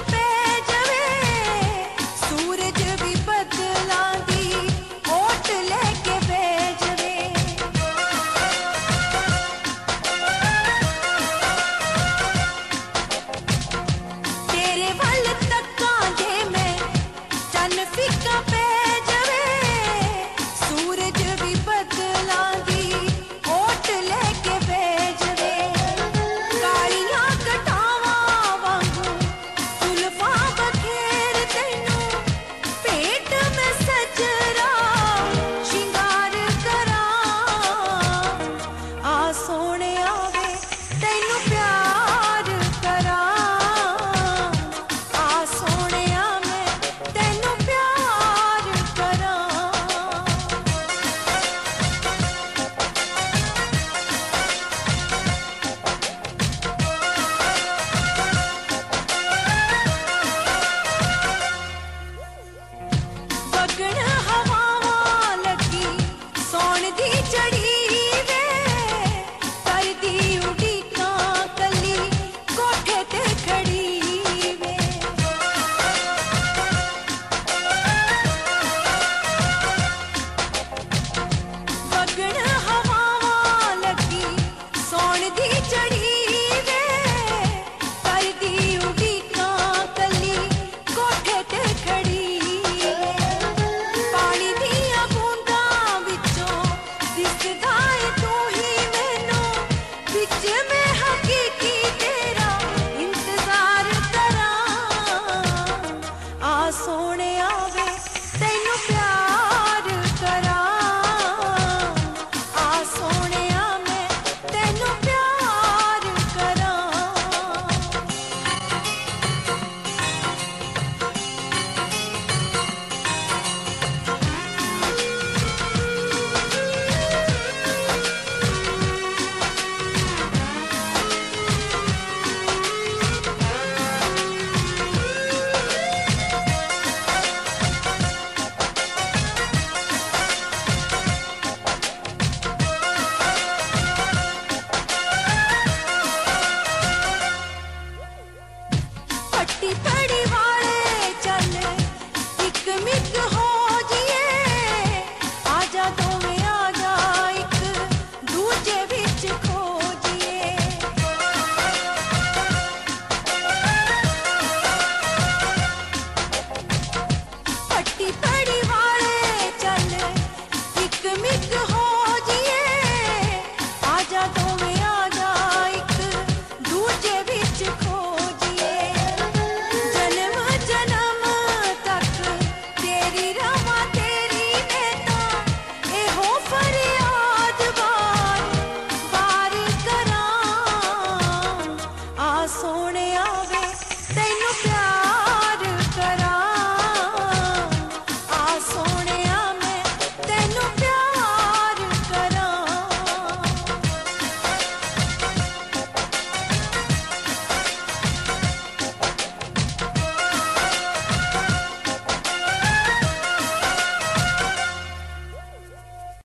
पे जवे सूरज भी बदला दी ओट लेके भेजवे तेरे वल तक्का जे मैं चन फिका पे जवे सूरज भी बदला दी ओट लेके भेजवे कालियां कटावा वांगू जुल्फा बखेर तैनू पेट में सजरा शिंगार करा आ सोने आवे तैनू प्यार करा आ सोने मैं तैनू प्यार करा बगण हवावां लगी सौण दी चढ़ी वे करदी उड़ीकां कली कोठे ते खड़ी वे बगण हवावां लगी सौण दी चढ़ी वे करदी उड़ीकां कली कोठे ते खड़ी वे पानी दियां बूंदां विचों दिसदा ऐ तू ही मैनू बिच में हकीकी तेरा इंतजार करां आ सोने आवे तैनू प्यार करां आ सोने मैं तैनू प्यार करां पट्टी पड़ी